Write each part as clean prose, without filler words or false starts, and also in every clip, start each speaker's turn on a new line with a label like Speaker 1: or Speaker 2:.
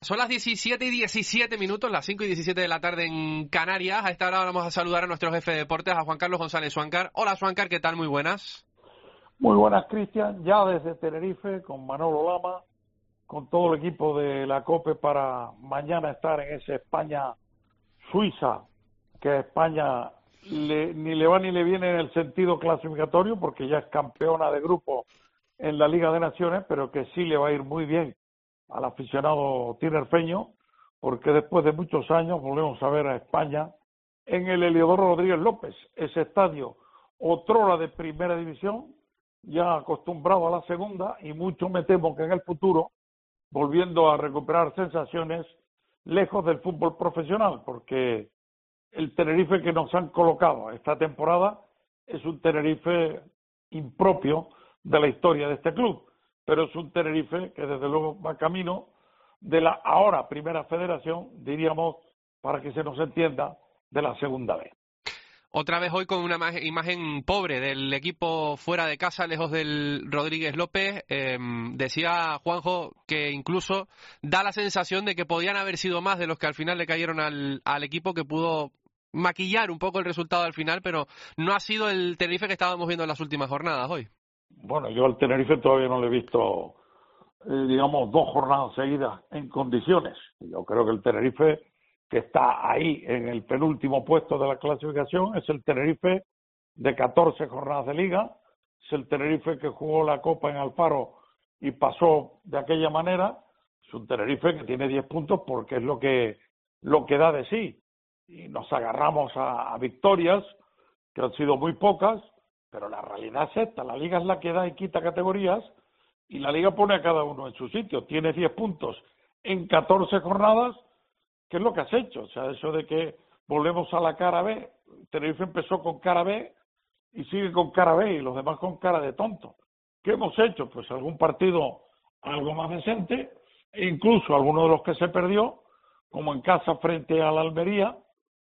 Speaker 1: Son las 17:17, las 5:17 de la tarde en Canarias. A esta hora vamos a saludar a nuestro jefe de deportes, a Juan Carlos González Suancar. Hola, Suancar, ¿qué tal? Muy buenas.
Speaker 2: Muy buenas, Cristian. Ya desde Tenerife, con Manolo Lama, con todo el equipo de la COPE para mañana estar en ese España-Suiza, que a España ni le va ni le viene en el sentido clasificatorio, porque ya es campeona de grupo en la Liga de Naciones, pero que sí le va a ir muy bien al aficionado tinerfeño, porque después de muchos años volvemos a ver a España en el Heliodoro Rodríguez López, ese estadio otrora de primera división, ya acostumbrado a la segunda, y mucho me temo que en el futuro, volviendo a recuperar sensaciones lejos del fútbol profesional, porque el Tenerife que nos han colocado esta temporada es un Tenerife impropio de la historia de este club, pero es un Tenerife que desde luego va camino de la ahora primera federación, diríamos, para que se nos entienda, de la segunda vez.
Speaker 1: Otra vez hoy con una imagen pobre del equipo fuera de casa, lejos del Rodríguez López. Decía Juanjo que incluso da la sensación de que podían haber sido más de los que al final le cayeron al equipo, que pudo maquillar un poco el resultado al final, pero no ha sido el Tenerife que estábamos viendo en las últimas jornadas hoy.
Speaker 2: Bueno, yo al Tenerife todavía no le he visto, digamos, 2 jornadas seguidas en condiciones. Yo creo que el Tenerife que está ahí en el penúltimo puesto de la clasificación es el Tenerife de 14 jornadas de liga, es el Tenerife que jugó la Copa en Alfaro y pasó de aquella manera. Es un Tenerife que tiene 10 puntos porque es lo que da de sí, y nos agarramos a victorias que han sido muy pocas, pero la realidad es esta: la liga es la que da y quita categorías, y la liga pone a cada uno en su sitio. Tienes 10 puntos en 14 jornadas. ¿Qué es lo que has hecho? O sea, eso de que volvemos a la cara B. Tenerife empezó con cara B y sigue con cara B, y los demás con cara de tonto. ¿Qué hemos hecho? Pues algún partido algo más decente, e incluso alguno de los que se perdió, como en casa frente a la Almería,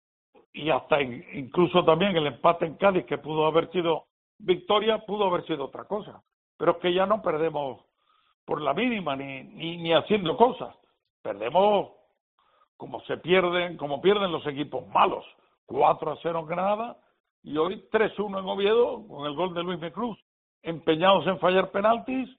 Speaker 2: y hasta incluso también el empate en Cádiz, que pudo haber sido victoria, pudo haber sido otra cosa. Pero es que ya no perdemos por la mínima ni haciendo cosas. Perdemos como pierden los equipos malos. 4-0 en Granada y hoy 3-1 en Oviedo, con el gol de Luis Mecruz, empeñados en fallar penaltis,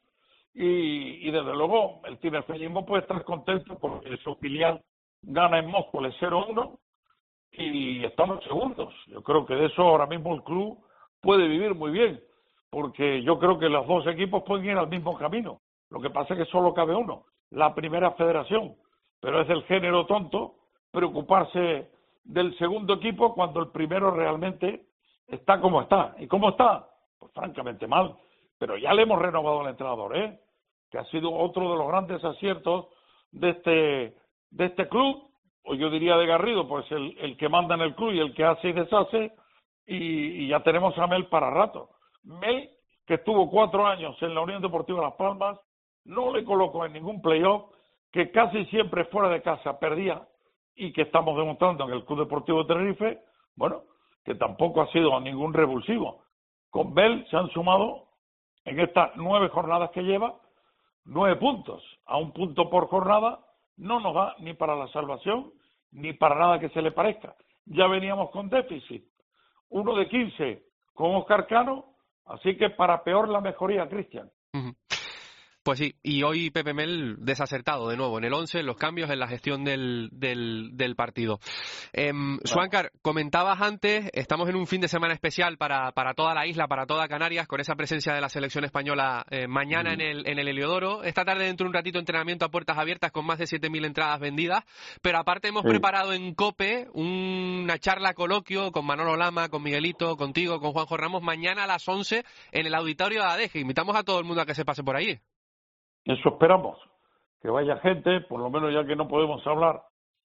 Speaker 2: y desde luego el tinerfeñismo puede estar contento porque su filial gana en Móstoles 0-1 y estamos segundos. Yo creo que de eso ahora mismo el club puede vivir muy bien, porque yo creo que los dos equipos pueden ir al mismo camino. Lo que pasa es que solo cabe uno, la primera federación. Pero es del género tonto preocuparse del segundo equipo cuando el primero realmente está como está. ¿Y cómo está? Pues francamente mal. Pero ya le hemos renovado al entrenador, que ha sido otro de los grandes aciertos de este club, o yo diría de Garrido, pues el que manda en el club y el que hace y deshace, y ya tenemos a Mel para rato. Mel, que estuvo 4 años en la Unión Deportiva Las Palmas, no le colocó en ningún playoff, que casi siempre fuera de casa perdía, y que estamos demostrando en el Club Deportivo Tenerife, bueno, que tampoco ha sido ningún revulsivo. Con Bell se han sumado en estas 9 jornadas que lleva 9 puntos. A 1 punto por jornada no nos da ni para la salvación ni para nada que se le parezca. Ya veníamos con déficit, 1 de 15 con Óscar Cano, así que para peor la mejoría, Cristian.
Speaker 1: Pues sí, y hoy Pepe Mel desacertado de nuevo en el 11, en los cambios, en la gestión del partido. Suancar, comentabas antes, estamos en un fin de semana especial para toda la isla, para toda Canarias, con esa presencia de la selección española mañana en el Heliodoro. Esta tarde, dentro de un ratito, entrenamiento a puertas abiertas con más de 7.000 entradas vendidas. Pero aparte hemos preparado en COPE una charla coloquio con Manolo Lama, con Miguelito, contigo, con Juanjo Ramos, mañana a las 11 en el auditorio de ADEGE. Invitamos a todo el mundo a que se pase por allí.
Speaker 2: Eso esperamos, que vaya gente, por lo menos, ya que no podemos hablar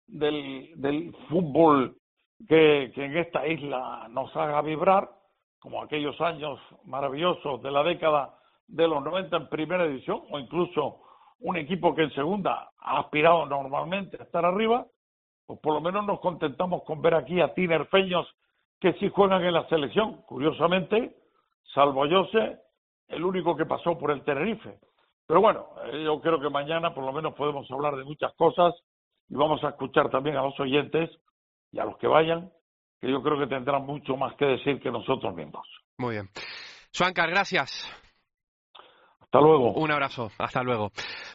Speaker 2: del fútbol que en esta isla nos haga vibrar, como aquellos años maravillosos de la década de los 90 en primera división, o incluso un equipo que en segunda ha aspirado normalmente a estar arriba, pues por lo menos nos contentamos con ver aquí a tinerfeños que sí juegan en la selección. Curiosamente, salvo Jose, el único que pasó por el Tenerife. Pero bueno, yo creo que mañana por lo menos podemos hablar de muchas cosas y vamos a escuchar también a los oyentes y a los que vayan, que yo creo que tendrán mucho más que decir que nosotros mismos.
Speaker 1: Muy bien. Juancar, gracias.
Speaker 2: Hasta luego.
Speaker 1: Un abrazo. Hasta luego.